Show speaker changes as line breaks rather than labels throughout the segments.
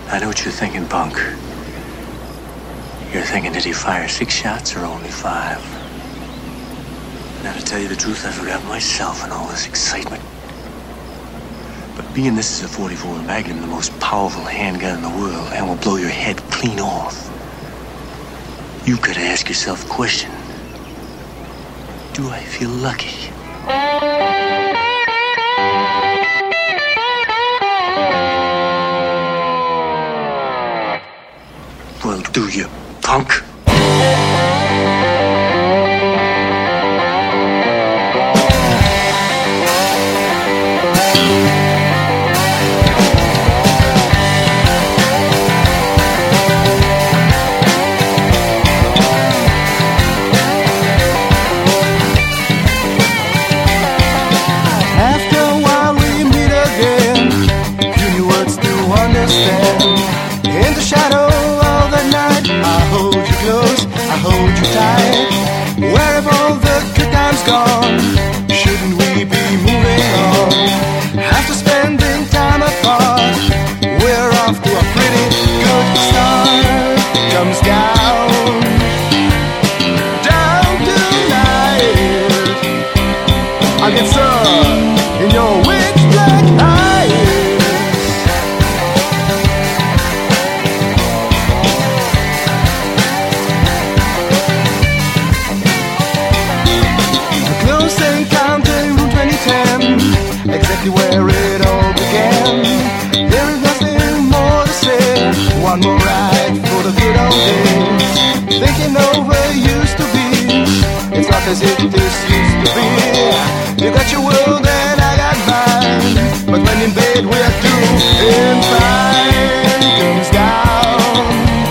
I know what you're thinking, punk. You're thinking, did he fire 6 shots or only 5? Now, to tell you the truth, I forgot myself in all this excitement. But being this is a 44 Magnum, the most powerful handgun in the world, and will blow your head clean off, you gotta ask yourself the question, do I feel lucky? Well, do you, punk?
Gone. Shouldn't we be moving on? After spending time apart, we're off to a pretty good start. Comes down, down tonight. I get sun in your witch black eyes. Exactly where it all began. There is nothing more to say. One more ride for the good old days. Thinking over used to be. It's not as if this used to be. You got your world and I got mine. But when in bed we're doing fine. Comes down,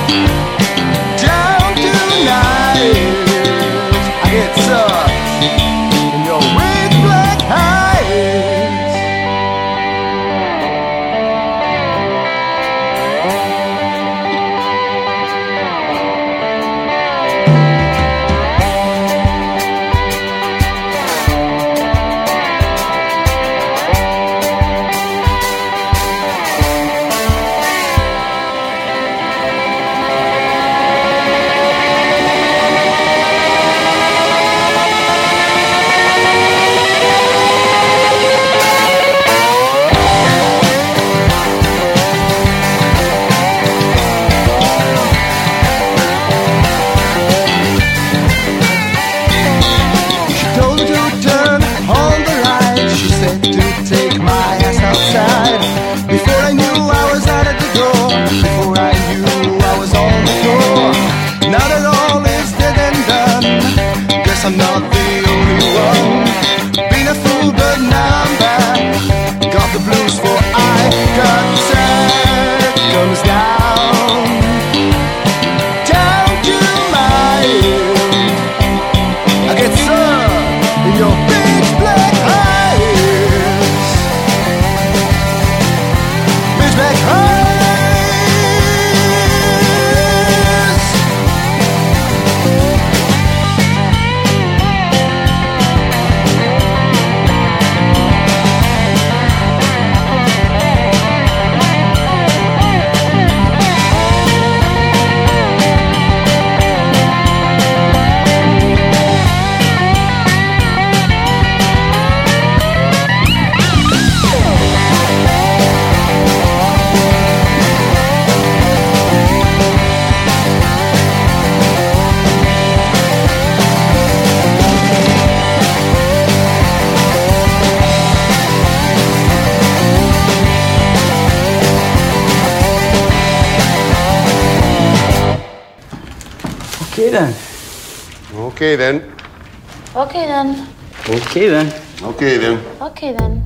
down tonight. I get sucked in your red black eyes. I'm not the only one. Been a fool, but now I'm back. Got the blues for I got sad. Comes down, down to my end. I get sun in your big black eyes. Big black eyes.
Okay then.
Okay then.
Okay then.
Okay then.
Okay then.
Okay then.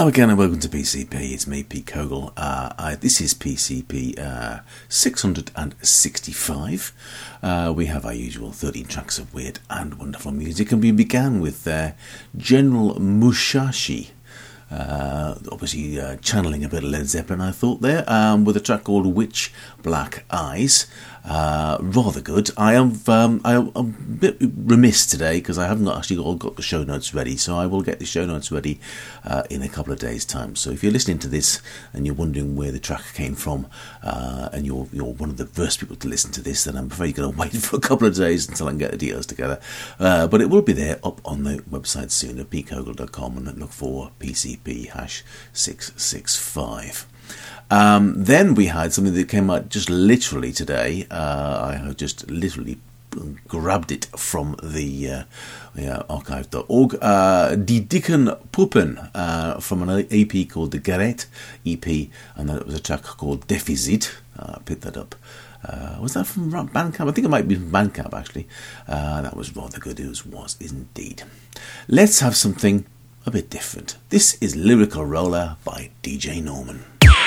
Hello again and welcome to PCP. It's me, Pete Kogel. This is PCP 665. We have our usual 13 tracks of weird and wonderful music, and we began with General Mushashi. Obviously channeling a bit of Led Zeppelin, I thought there, with a track called Witch Black Eyes. Rather good. I'm a bit remiss today because I haven't actually got the show notes ready, so I will get the show notes ready in a couple of days' time. So if you're listening to this and you're wondering where the track came from, and you're one of the first people to listen to this, then I'm afraid you're going to wait for a couple of days until I can get the details together. But it will be there up on the website soon at petekogel.com, and look for PCP #665. Then we had something that came out just literally today. I have just literally grabbed it from the archive.org. Die Dicken Puppen, from an EP called the Garrett EP, and that was a track called Deficit. Picked that up. Was that from Bandcamp? I think it might be from Bandcamp, actually. That was rather good. It was indeed. Let's have something a bit different. This is Lyrical Roller by DJ Norman.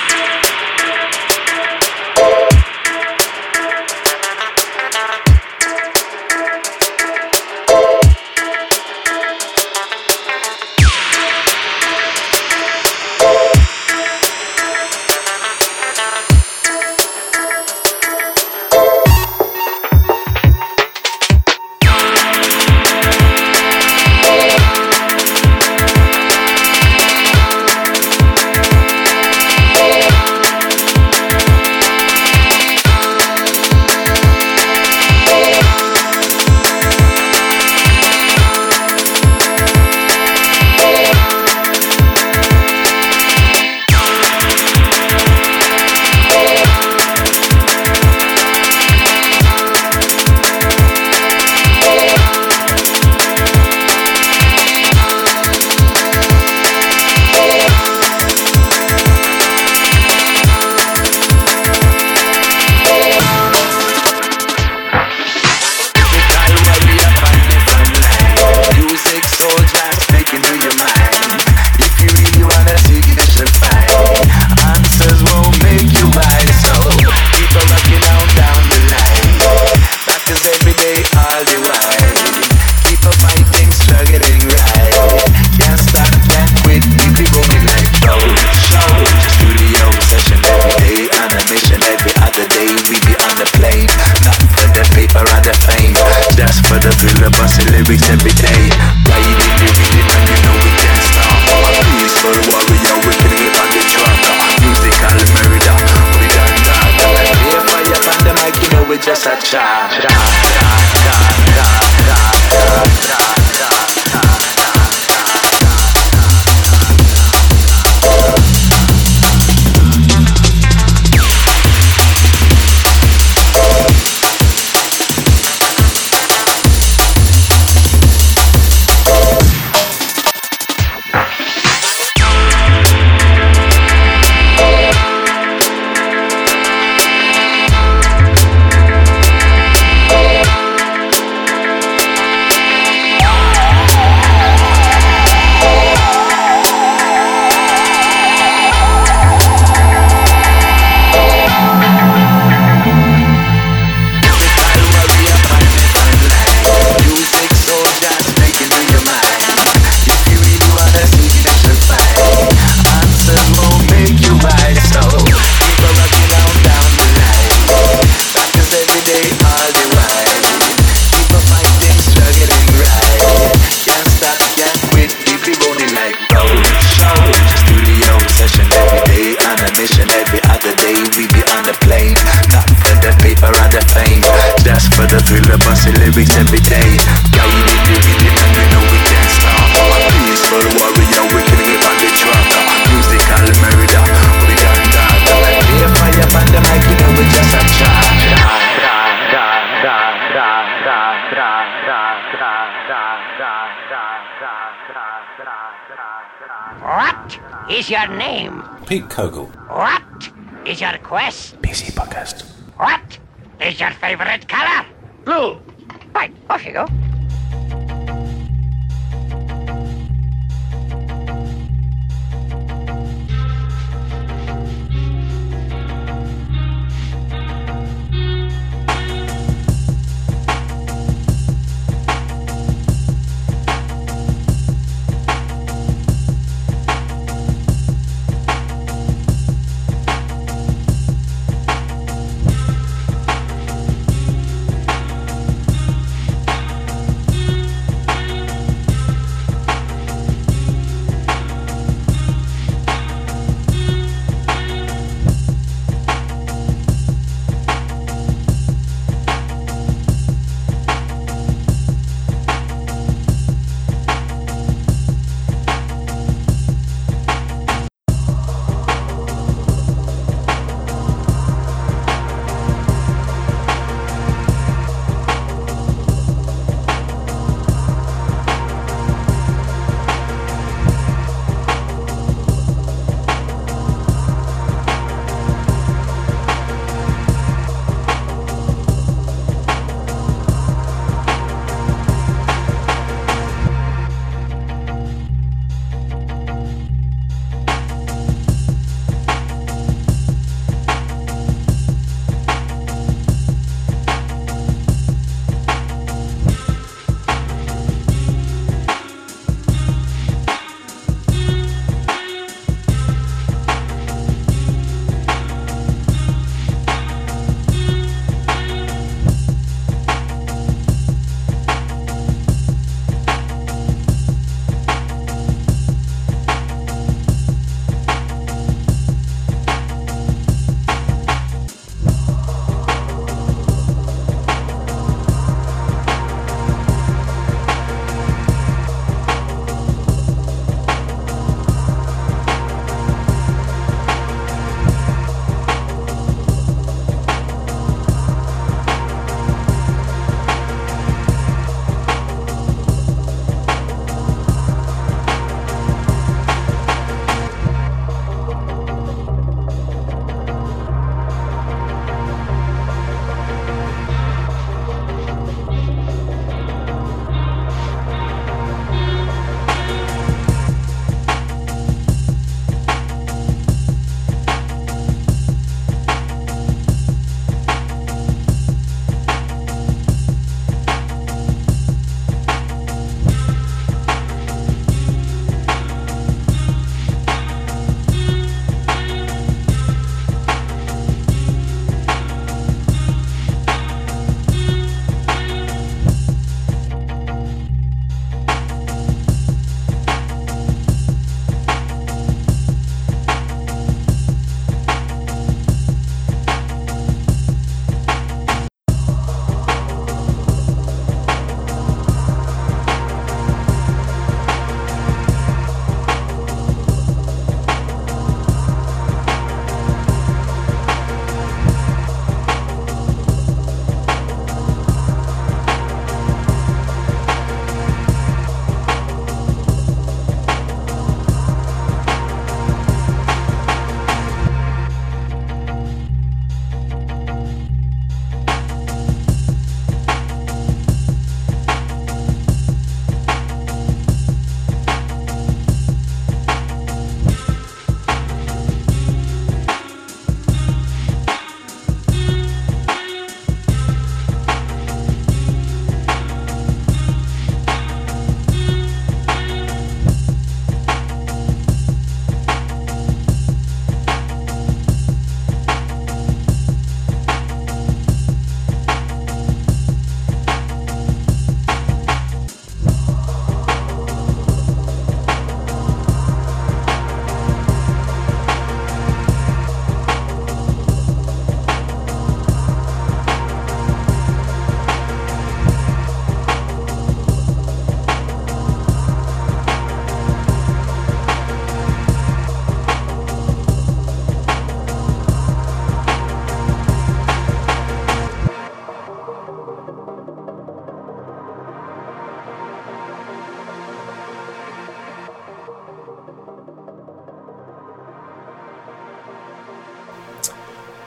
What is your name?
Pete Kogel.
What is your quest?
PC Podcast.
What is your favorite color? Blue. Right, off you go.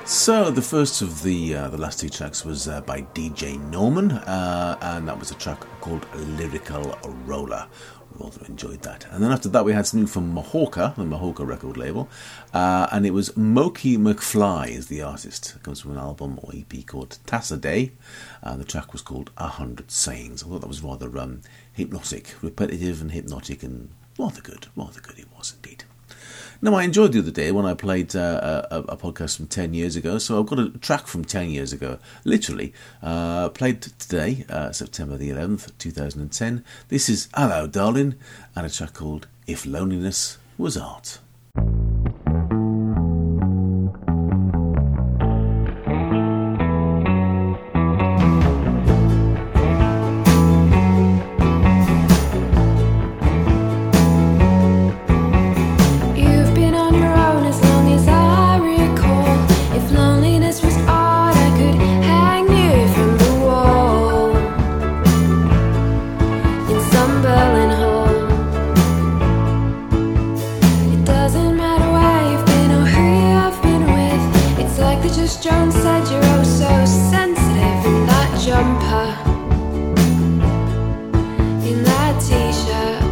So the first of the last two tracks was by DJ Norman, and that was a track called Lyrical Roller. We also enjoyed that. And then after that we had something from Mahawka, the Mahawka record label, and it was Moki McFly is the artist. It comes from an album or EP called Tassa Day, and the track was called 100 Sayings. I thought that was rather hypnotic, repetitive and hypnotic, and rather good it was indeed. Now, I enjoyed the other day when I played a podcast from 10 years ago, so I've got a track from 10 years ago, literally, played today, September the 11th, 2010. This is Hello Darling, and a track called If Loneliness Was Art.
Jones said you're oh so sensitive in that jumper, in that t-shirt.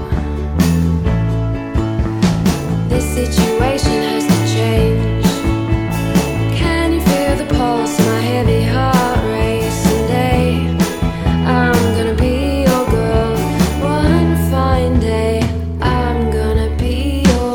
This situation has to change. Can you feel the pulse, my heavy heart racing day? I'm gonna be your girl one fine day. I'm gonna be your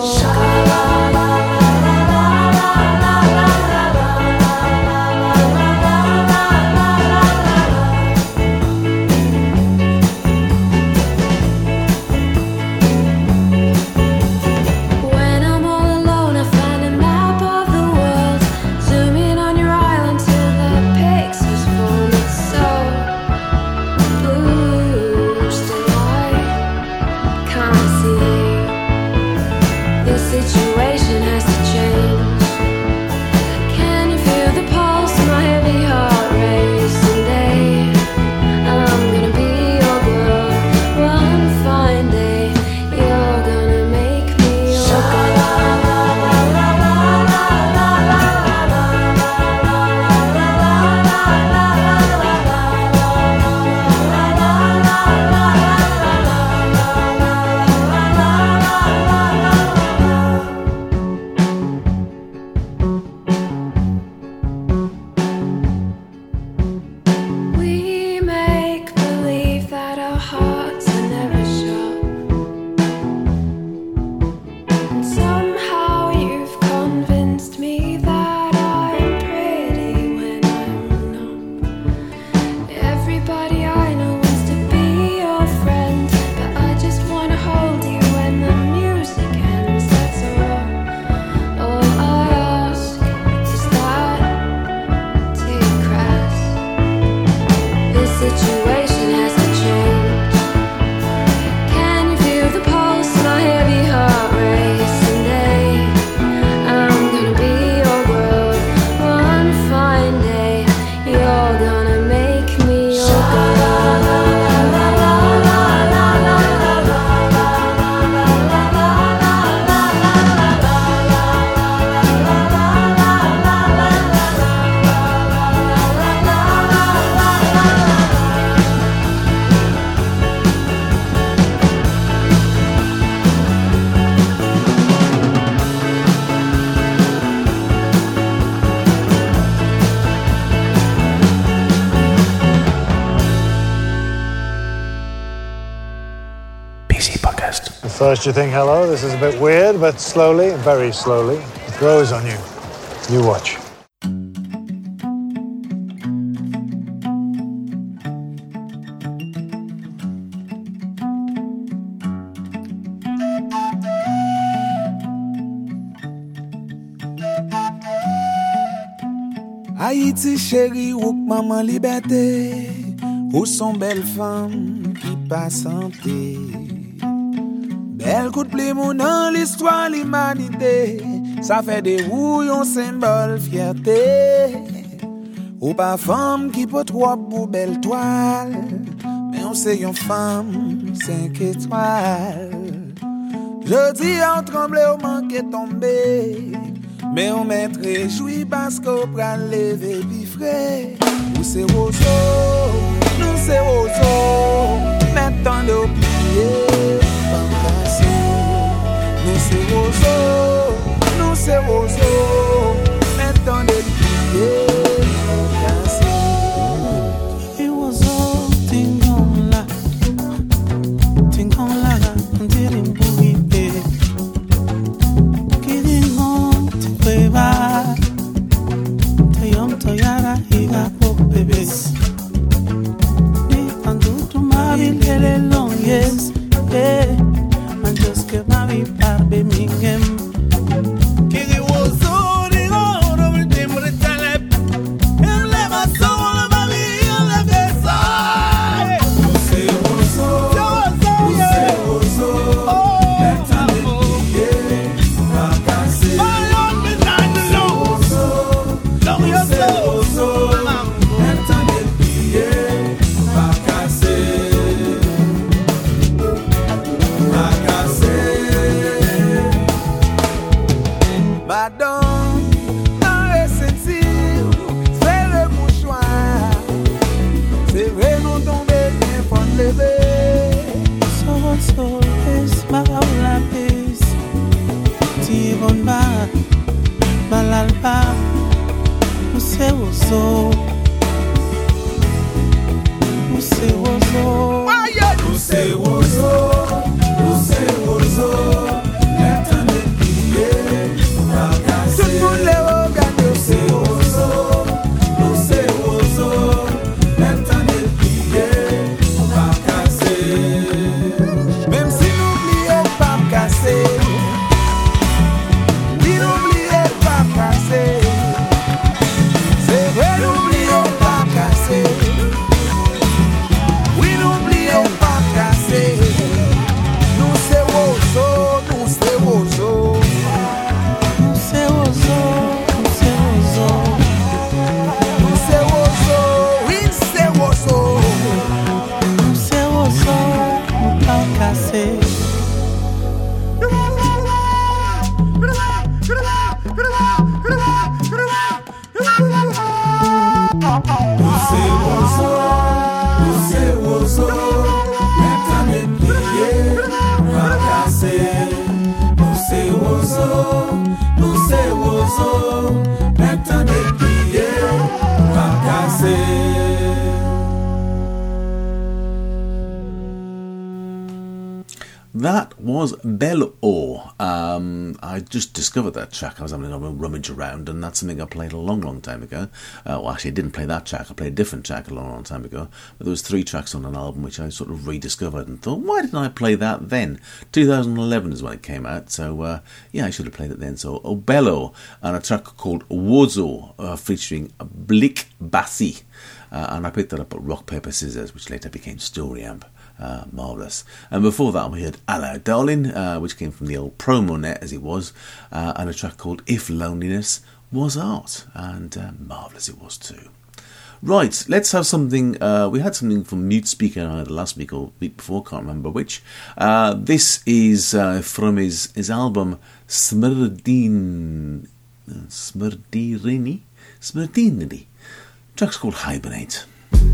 First you think, hello, this is a bit weird, but slowly, very slowly, it grows on you. You watch.
Haïti chérie, ou maman liberté, ou son belle femme qui pas santé. Belle coup de plimou dans l'histoire l'humanité, ça fait des roues un symbole fierté. Ou pas femme qui peut trop pour belle toile, mais on sait une femme 5 étoiles. Je dis en tremblé au manqué tombé, Mais on met réjoui parce qu'on prend lever pi frais. Nous c'est roseau, nous c'est roseau. Maintenant nos pieds, pas casser. Nous c'est roseau, nous c'est roseau. Maintenant nos pieds, pas casser.
It was all ting on la, until boogie pay. Kidding on to peva, tayom toyara higa pop bebes. Ni andu to mavi lele long yes, yeah. And just get mavi par Birmingham.
Kiri was all the road over the timber talep. Him let my soul of my vie on the beside. You say rozo, you say rozo. Let time be vacancy. My Lord behind the law. Long you say rozo. Let time be vacancy. Madame, dans le sentir, c'est le mouchoir. C'est vrai, nous tomber bien fond lever.
So es la pes. Ti bon ba, balalba. Use ozo. Use ozo.
Use ozo. Use ozo. Tout le monde les regarde, nous c'est ozo, maintenant de prier, pas casser. Même si n'oubliez pas casser, oui n'oubliez pas casser. C'est vrai n'oubliez pas casser, oui n'oubliez pas casser. Nous c'est ozo, nous c'est ozo.
That was Bell-O. I just discovered that track. I was having a rummage around, and that's something I played a long, long time ago. Well, actually, I didn't play that track. I played a different track a long, long time ago. But there was 3 tracks on an album which I sort of rediscovered and thought, why didn't I play that then? 2011 is when it came out, so yeah, I should have played it then. So Bell-O, and a track called Wozo, featuring Blick Bassi. And I picked that up at Rock Paper Scissors, which later became Story Amp. Marvellous. And before that we heard Hello Darling, which came from the old promo net as it was, and a track called If Loneliness Was Art, and marvellous it was too. Right, let's have something. We had something from Mute Speaker either last week or week before, can't remember which. This is from his album Smirdirini. The track's called Hibernate.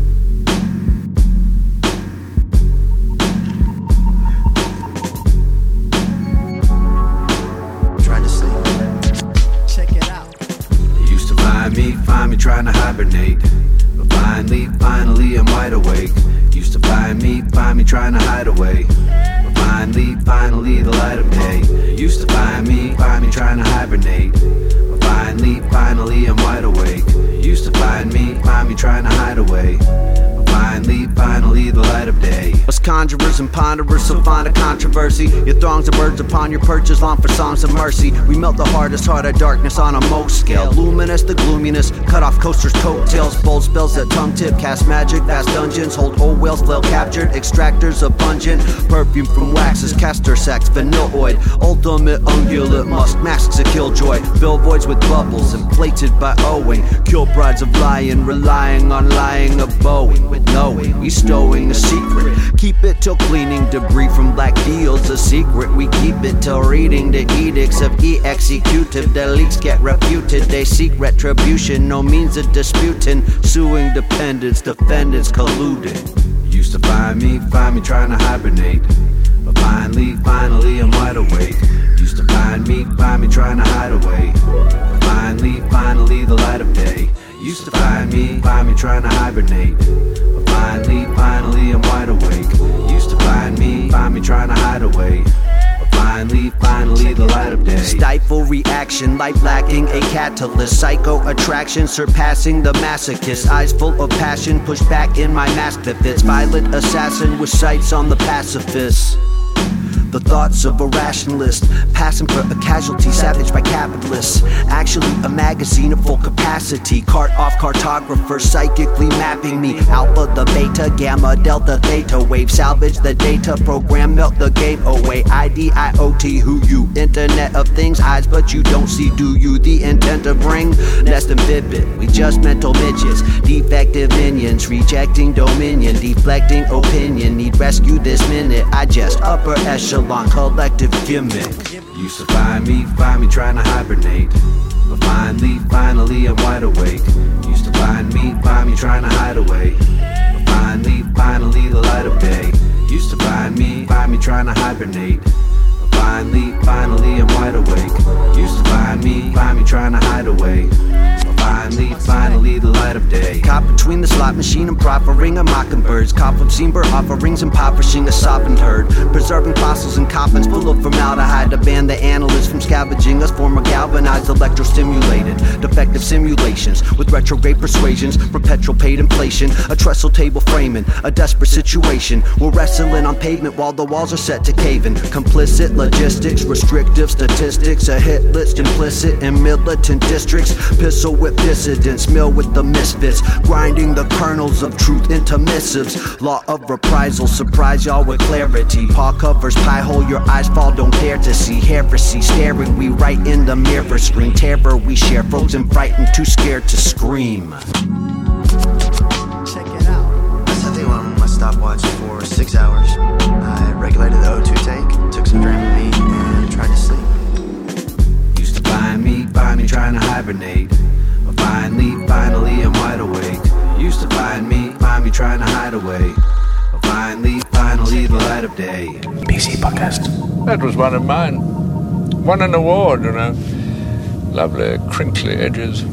Find me trying to hibernate, but finally I'm wide awake. Used to find me trying to hide away, but finally the light of day. Used to find me trying to hibernate, but finally I'm wide awake. Used to find me trying to hide away, but finally the light of day. Us conjurers and ponderers so fond of controversy. Your throngs of birds upon your perches long for songs of mercy. We melt the hardest heart of darkness on a most scale. Luminous the gloominess, cut off coasters, coattails. Bold spells that tongue tip, cast magic, vast dungeons. Hold old whales, flail captured, extractors of pungent perfume from waxes, castor sacs, vanilloid. Ultimate ungulate musk, masks a killjoy. Fill voids with bubbles, inflated by owing. Kill brides of lying, relying on lying of bowing with no stowing, we stowing a secret. Keep it till cleaning debris from black fields a secret. We keep it till reading the edicts of executive. The leaks get refuted, they seek retribution, no means of disputing. Suing dependents, defendants colluding. Used to find me trying to hibernate. But finally, I'm wide awake. Used to find me trying to hide away. But finally, the light of day. Used to find me trying to hibernate. But finally, I'm wide awake. Used to find me trying to hide away. But finally, the light of day. Stifle reaction, life lacking a catalyst. Psycho attraction, surpassing the masochist. Eyes full of passion, push back in my mask that fits. Violent assassin with sights on the pacifists. The thoughts of a rationalist, passing for a casualty, savaged by capitalists. Actually a magazine of full capacity. Cart off cartographers, psychically mapping me. Alpha, the beta, gamma, delta, theta wave. Salvage the data, program, melt the game away. IDIOT, who you? Internet of things, eyes but you don't see, do you? The intent to bring, nest and vivid. We just mental midgets, defective minions. Rejecting dominion, deflecting opinion. Need rescue this minute, I just upper echelon. Collective gimmick. Used to find me trying to hibernate. But finally, I'm wide awake. Used to find me trying to hide away. But finally, the light of day. Used to find me trying to hibernate. But finally, I'm wide awake. Used to find me trying to hide away. Finally, the light of day. Caught between the slot machine and proffering a mockingbirds. Cough obscene bird offerings, impoverishing a softened herd. Preserving fossils and coffins full of formaldehyde to ban the analysts from scavenging us. Former galvanized, electro-stimulated. Defective simulations with retrograde persuasions. Perpetual paid inflation. A trestle table framing a desperate situation. We're wrestling on pavement while the walls are set to caving. Complicit logistics, restrictive statistics. A hit list implicit in militant districts. Pistol with dissidents, mill with the misfits, grinding the kernels of truth into missives. Law of reprisal, surprise y'all with clarity. Paw covers, pie hole, your eyes fall, don't dare to see. Heresy staring, we right in the mirror screen. Terror we share, frozen, frightened, too scared to scream.
Check it out. I set the alarm on my stopwatch for 6 hours. I regulated the O2 tank, took some Dramamine, and tried to sleep.
Used to find me trying to hibernate. But finally, I'm wide awake. Used to find me trying to hide away. But finally, the light of day.
PC Podcast.
That was one of mine. Won an award, you know. Lovely, crinkly edges.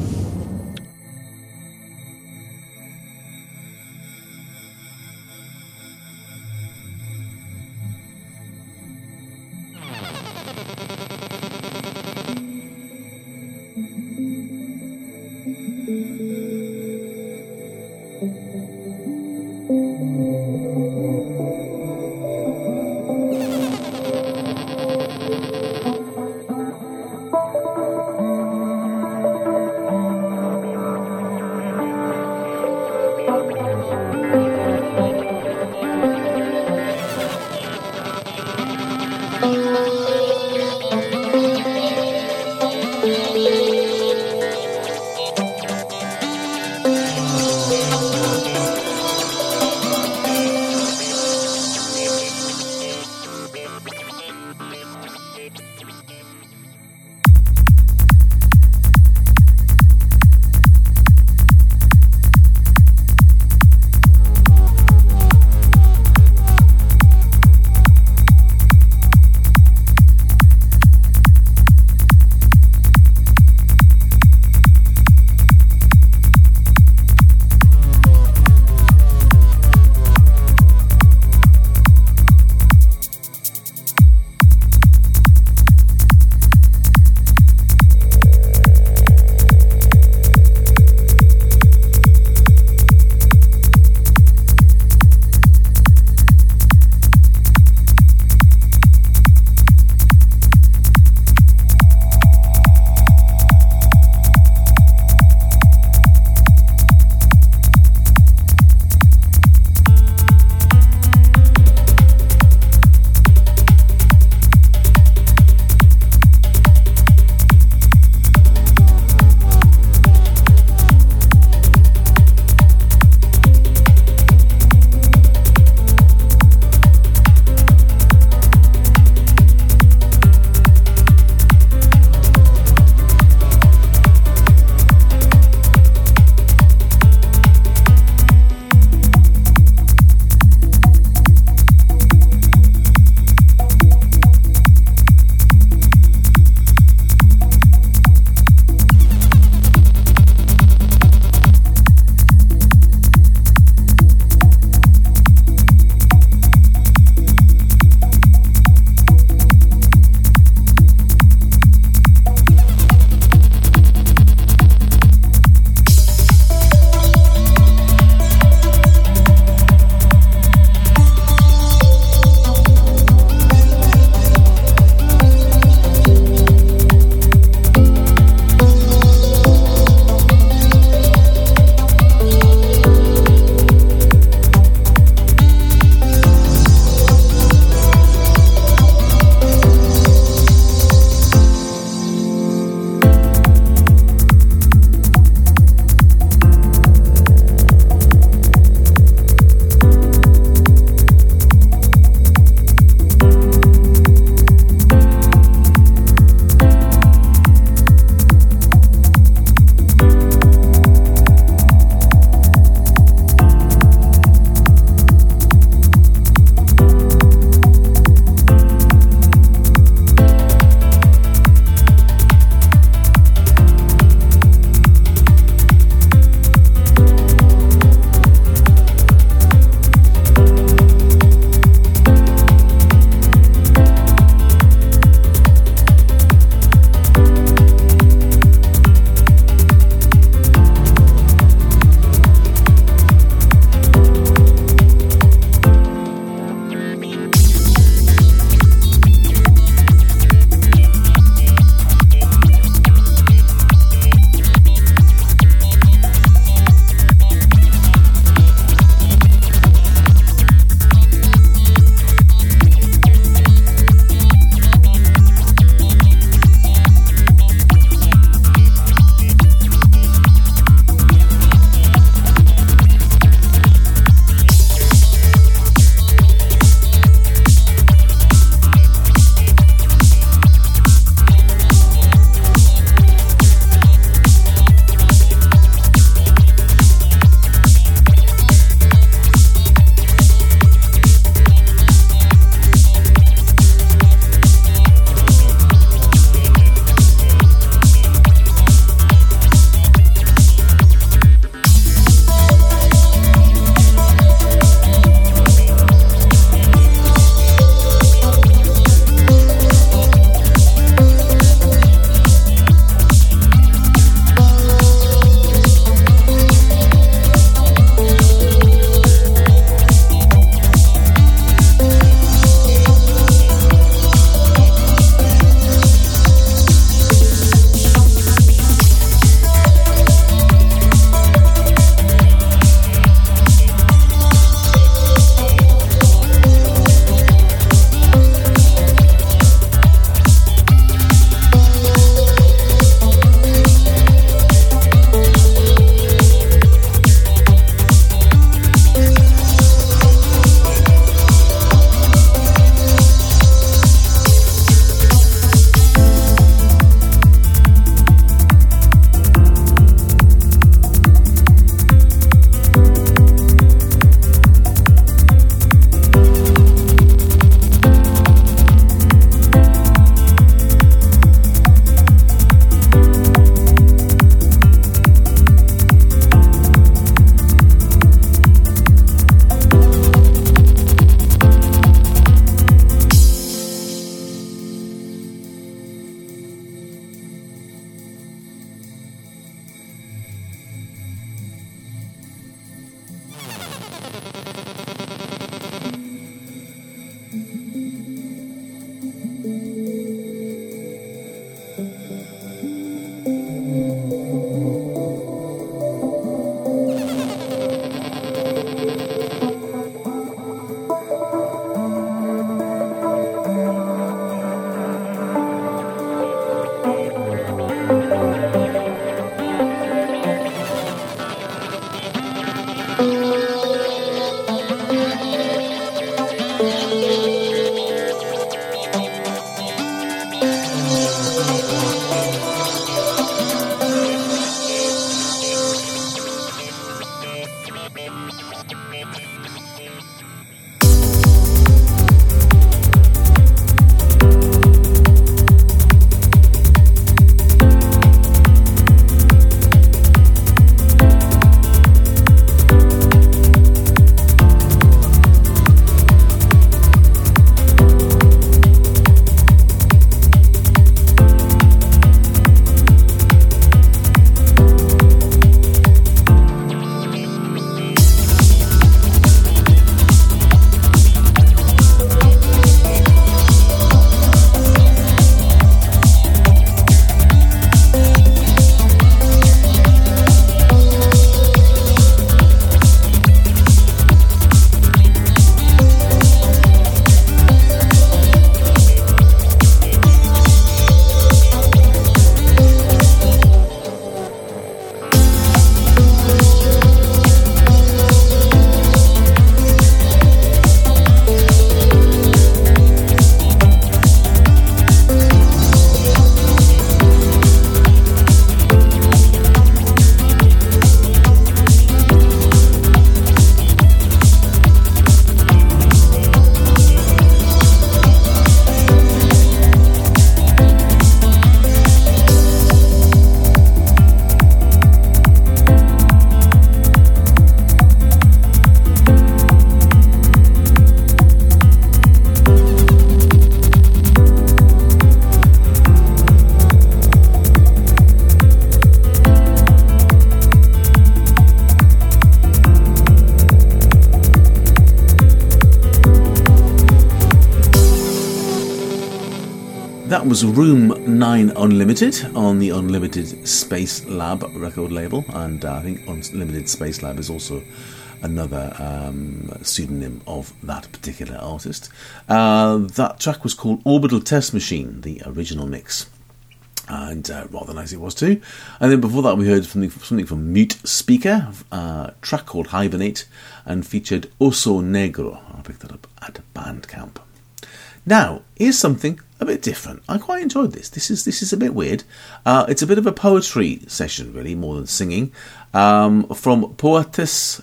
That was Room 9 Unlimited on the Unlimited Space Lab record label, and I think Unlimited Space Lab is also another pseudonym of that particular artist. That track was called Orbital Test Machine, the original mix, and rather nice it was too. And then before that we heard something from Mute Speaker, a track called Hibernate, and featured Oso Negro. I picked that up at Bandcamp. Now, here's something a bit different. I quite enjoyed this. This is a bit weird. It's a bit of a poetry session, really, more than singing. From Poetas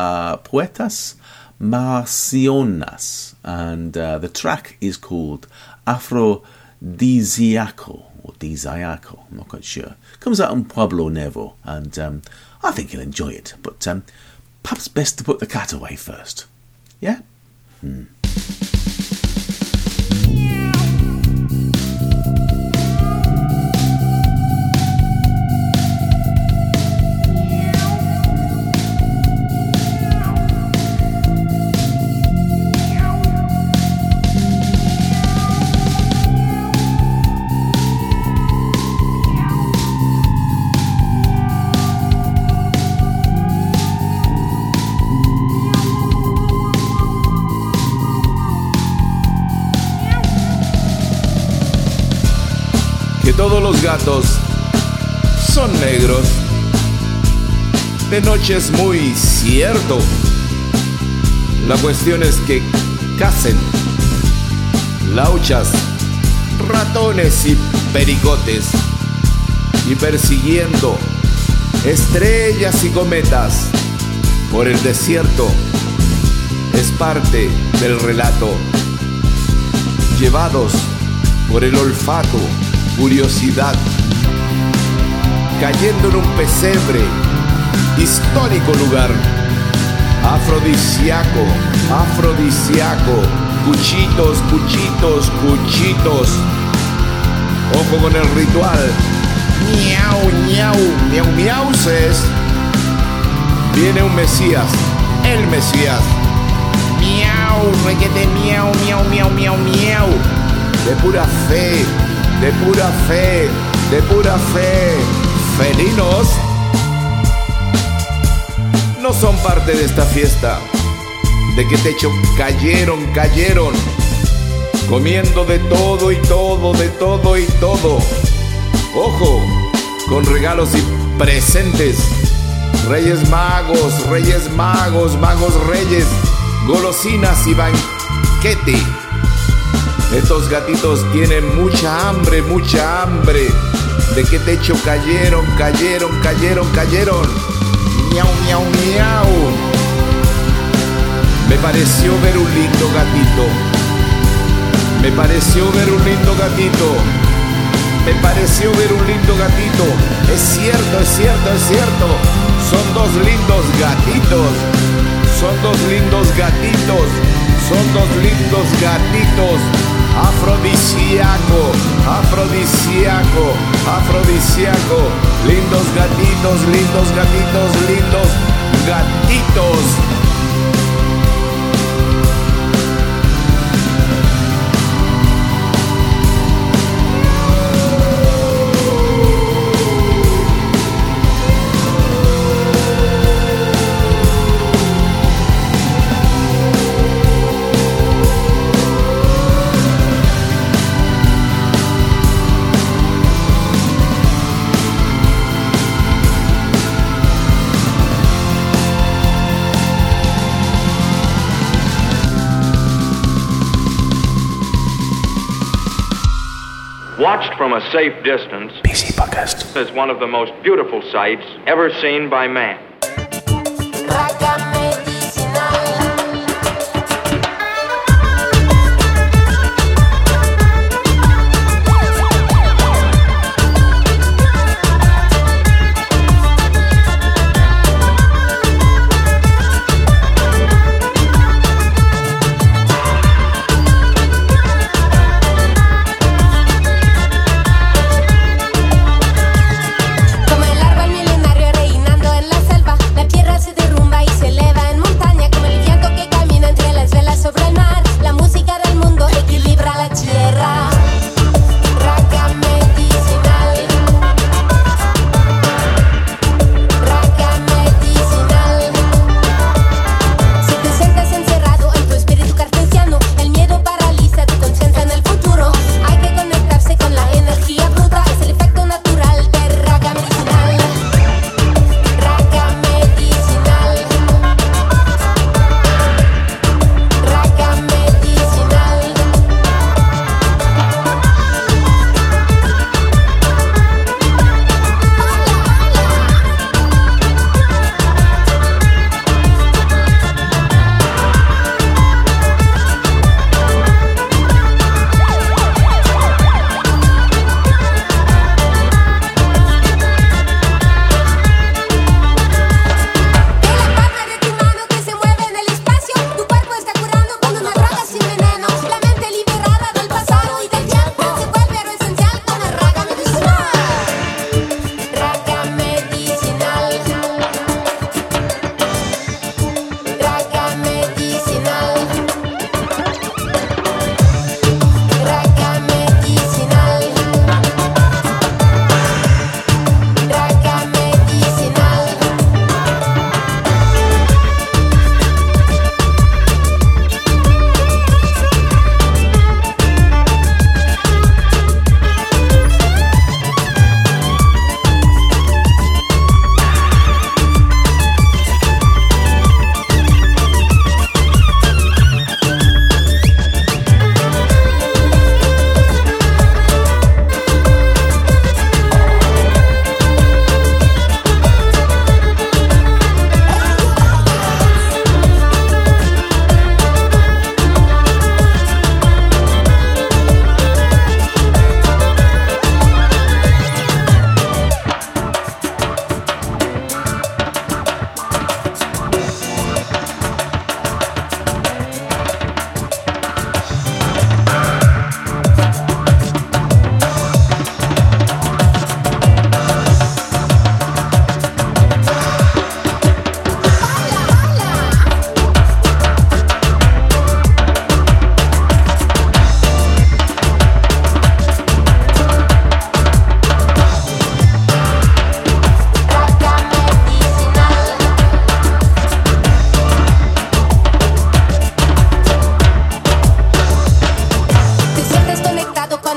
Marcionas, and the track is called Aphrodisiaco, or Disiaco, I'm not quite sure. Comes out on Pueblo Nuevo, and I think you'll enjoy it. But perhaps best to put the cat away first. Yeah?
Que todos los gatos son negros. De noche es muy cierto. La cuestión es que cacen lauchas, ratones y pericotes, y persiguiendo estrellas y cometas por el desierto es parte del relato. Llevados por el olfato, curiosidad, cayendo en un pesebre, histórico lugar, afrodisíaco, afrodisíaco, cuchitos, cuchitos, cuchitos. Ojo con el ritual. Miau, miau, miau, miauses. Viene un Mesías, el Mesías. Miau, requete, miau, miau, miau, miau, miau. De pura fe, de pura fe, de pura fe. Felinos no son parte de esta fiesta. ¿De qué techo cayeron, cayeron? Comiendo de todo y todo, de todo y todo. Ojo, con regalos y presentes. Reyes magos, magos reyes, golosinas y banquete. Estos gatitos tienen mucha hambre, mucha hambre. ¿De qué techo cayeron, cayeron, cayeron, cayeron? Miau, miau, miau. Me pareció ver un lindo gatito. Me pareció ver un lindo gatito. Me pareció ver un lindo gatito. Es cierto, es cierto, es cierto. Son dos lindos gatitos. Son dos lindos gatitos. Son dos lindos gatitos. Afrodisíaco, afrodisíaco, afrodisíaco. Lindos gatitos, lindos gatitos, lindos gatitos.
Watched from a safe distance,
PC Podcast
is one of the most beautiful sights ever seen by man.
Como el árbol milenario reinando en la selva.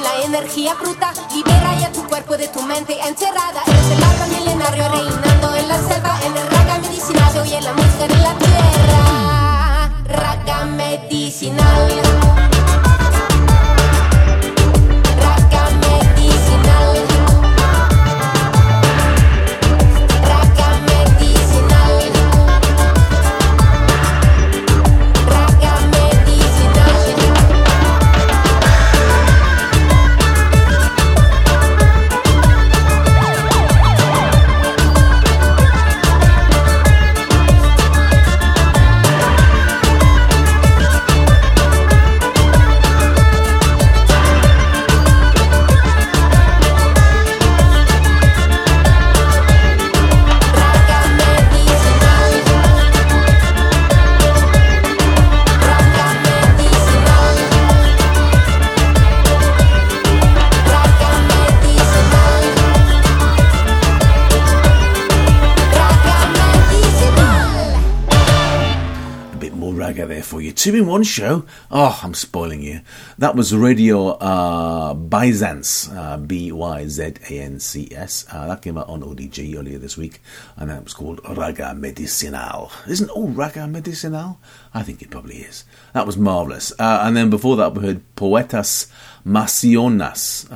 la energía bruta. Libera ya tu cuerpo de tu mente encerrada. Eres el árbol milenario reinando en la selva. En el raga medicinal se oye la música de la tierra. Raga medicinal. Raga medicinal. Raga medicinal. Raga medicinal.
There for you. 2-in-1 show. Oh, I'm spoiling you. That was Radio Byzance, Byzancs. That came out on ODG earlier this week, and that was called Raga Medicinal. Isn't Raga Medicinal? I think it probably is. That was marvellous. And then before that, we heard Poetas Marcianos,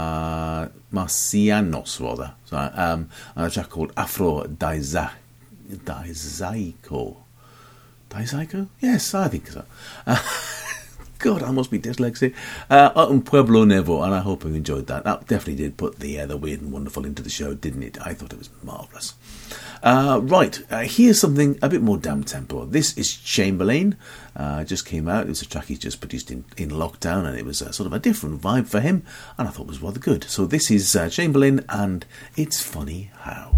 rather. And a track called Afro Daizaiko. Daizaiko? Yes, I think so. God, I must be dyslexic. Un Pueblo Nuevo, and I hope you enjoyed that. That definitely did put the weird and wonderful into the show, didn't it? I thought it was marvellous. Here's something a bit more down-tempo. This is Chamberlain. Just came out. It was a track he just produced in lockdown, and it was sort of a different vibe for him, and I thought it was rather good. So this is Chamberlain, and It's Funny How.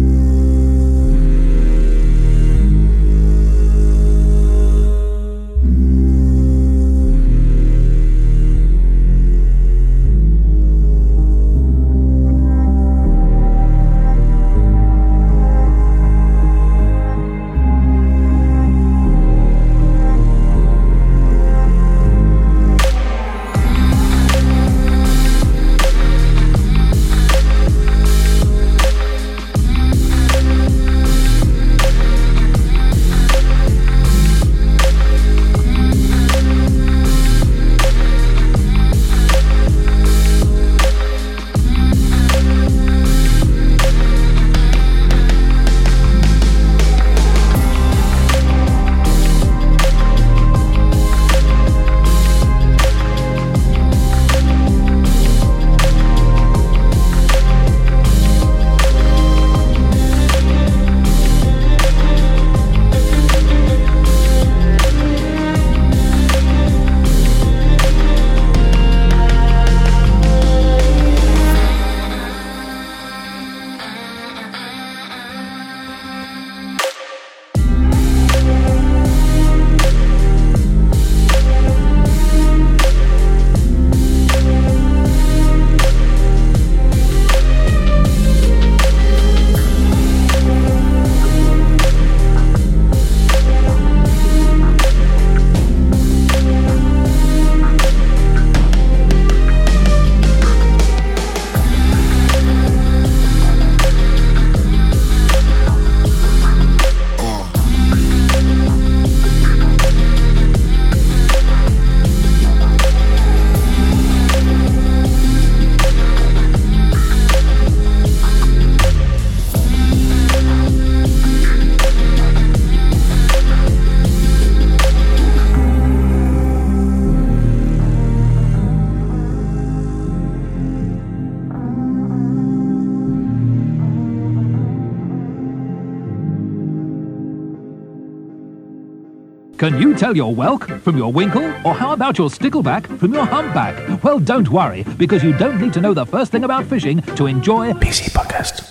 Can you tell your whelk from your winkle? Or how about your stickleback from your humpback? Well, don't worry, because you don't need to know the first thing about fishing to enjoy PC Podcast.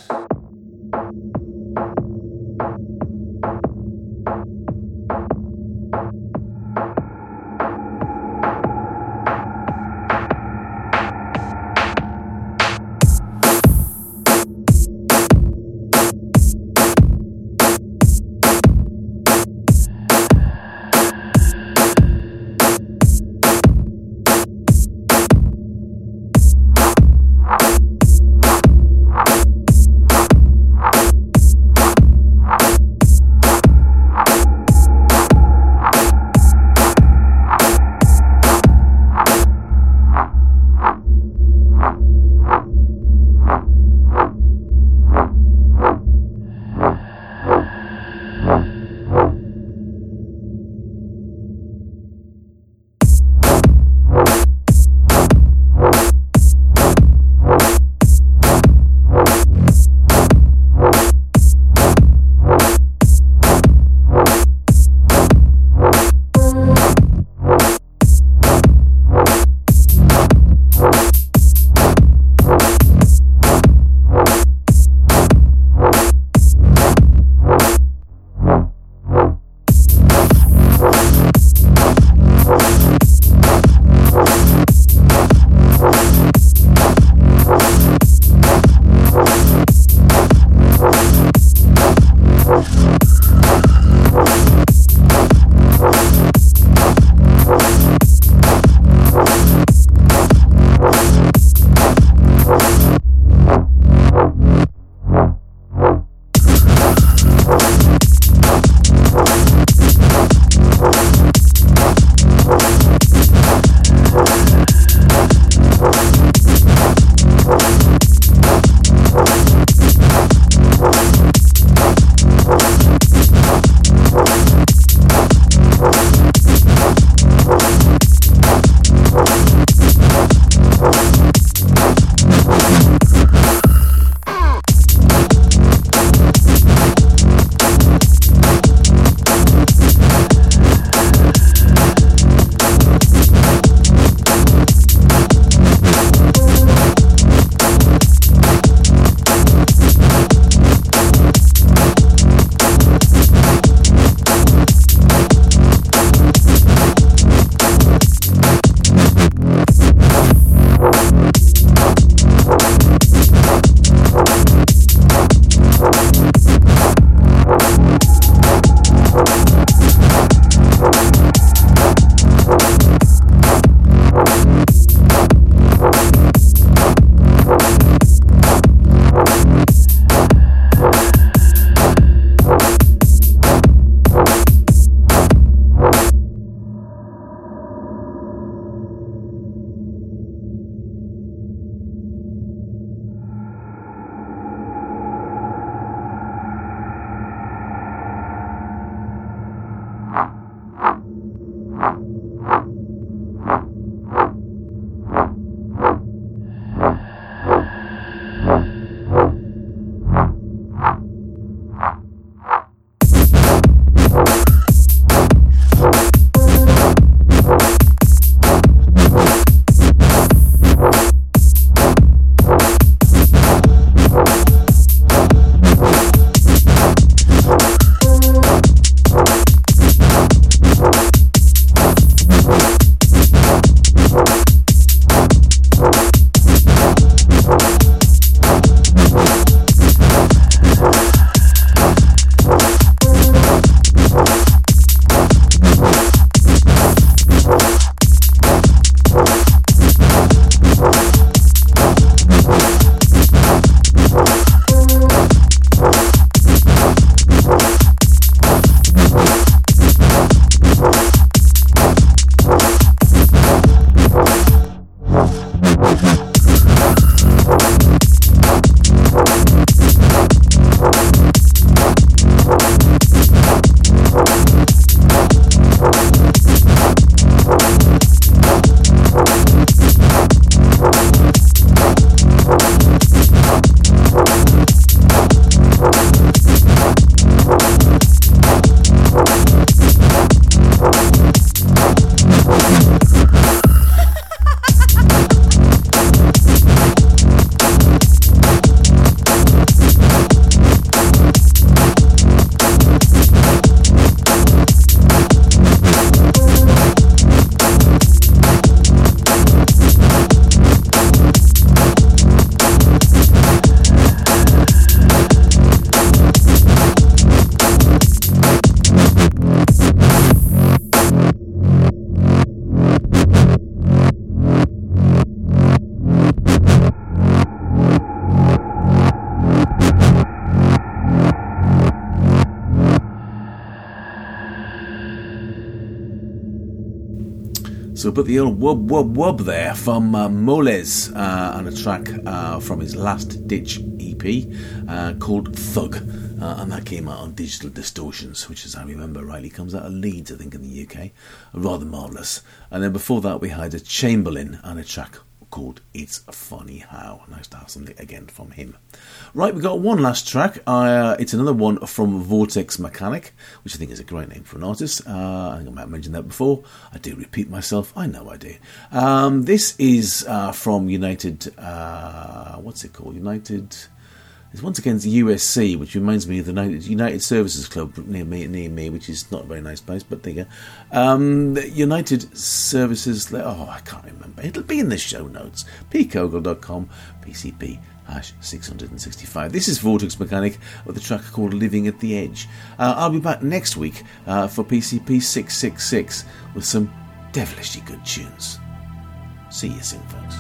So we put the old wub wub wub there from Moles and a track from his Last Ditch EP called Thug. And that came out on Digital Distortions, which, as I remember rightly, comes out of Leeds, I think, in the UK. Rather marvellous. And then before that, we had a Chamberlain and a track called It's Funny How. Nice to have something again from him. Right, we got one last track. It's another one from Vortex Mechanic, which I think is a great name for an artist. I think I might have mentioned that before. I do repeat myself. I know I do. This is from United... what's it called? United... It's once again the USC, which reminds me of the United Services Club near me, which is not a very nice place, but there you go. United Services... Oh, I can't remember. It'll be in the show notes. pcogle.com, PCP #665. This is Vortex Mechanic with a track called Living at the Edge. I'll be back next week for PCP 666 with some devilishly good tunes. See you soon, folks.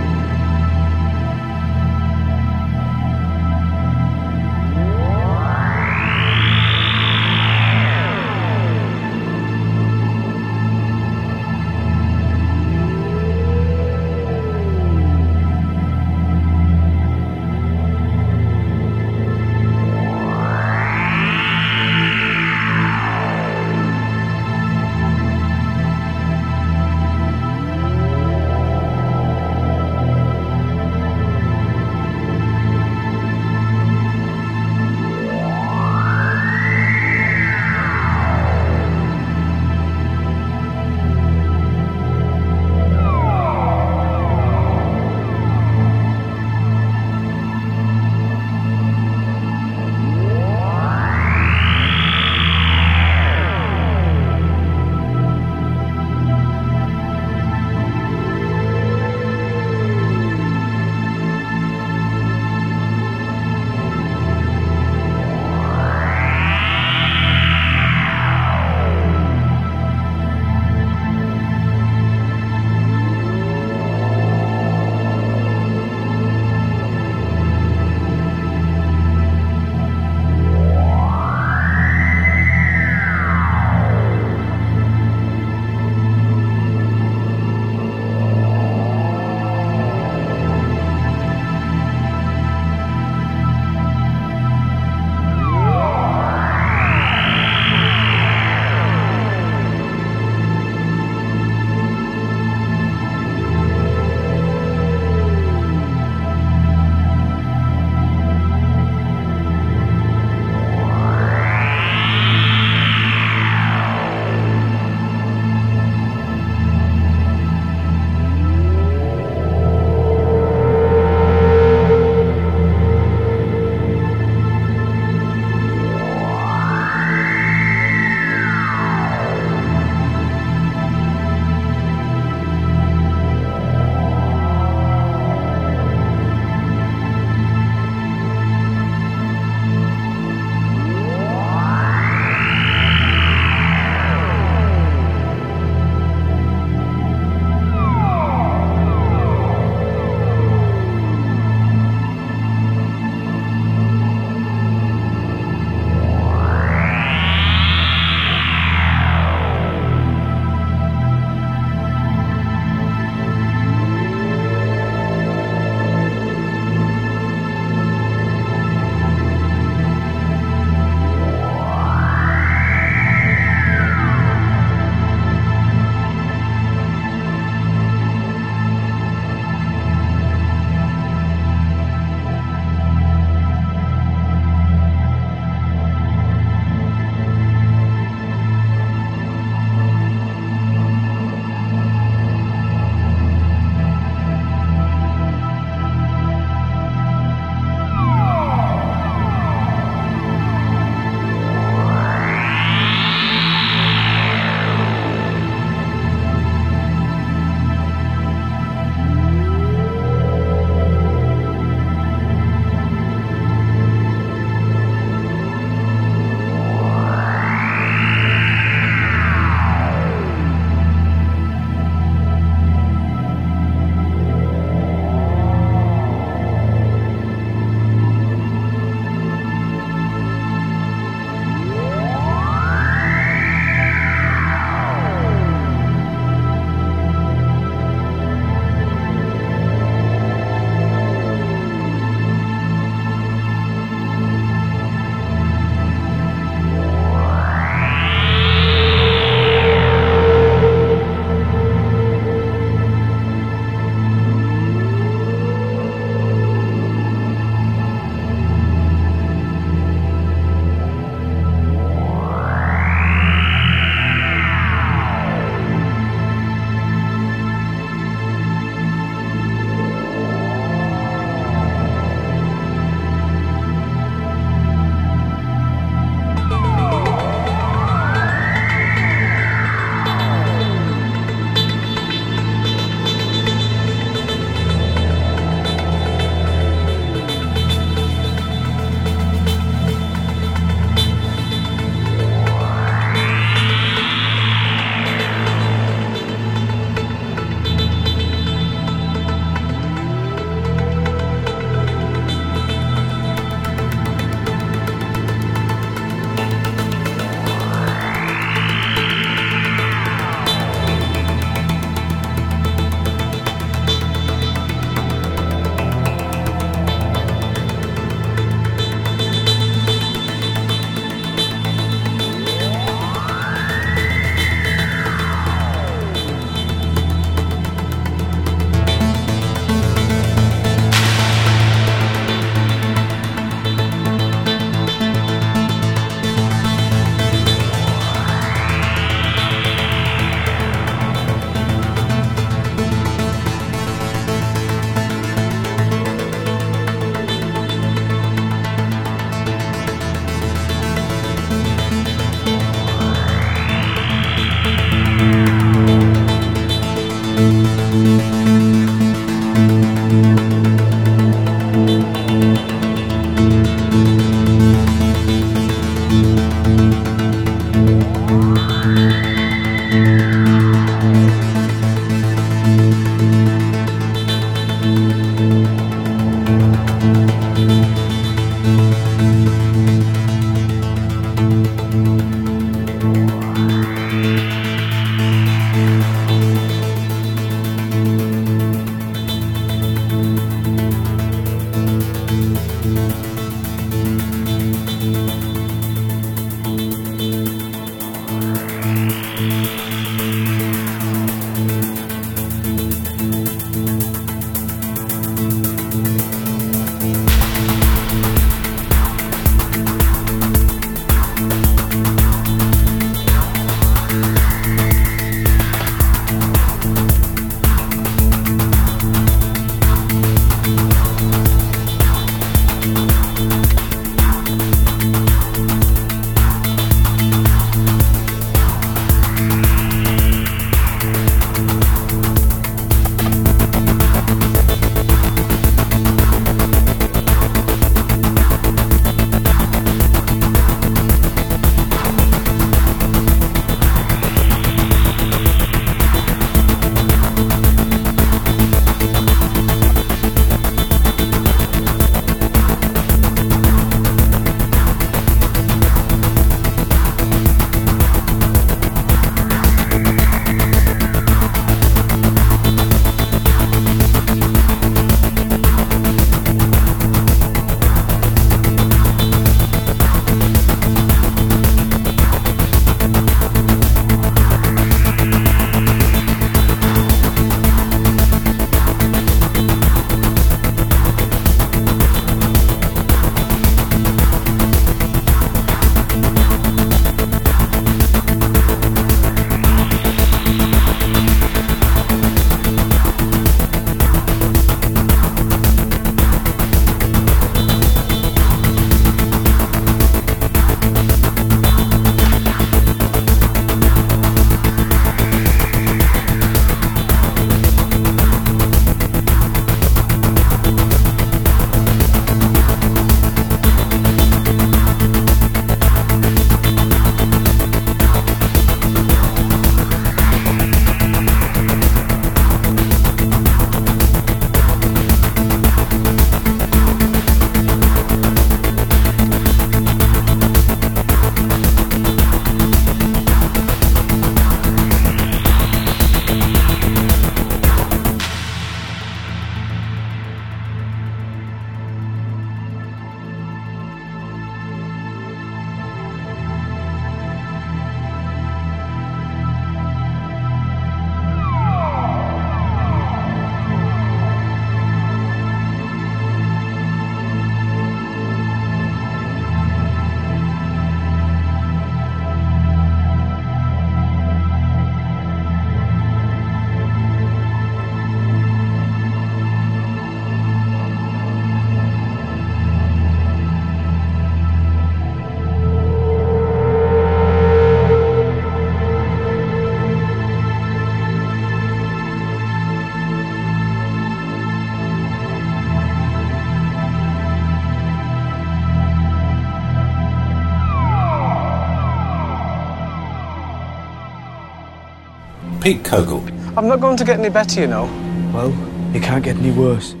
Pete Kogel.
I'm not going to get any better, you know.
Well, it can't get any worse.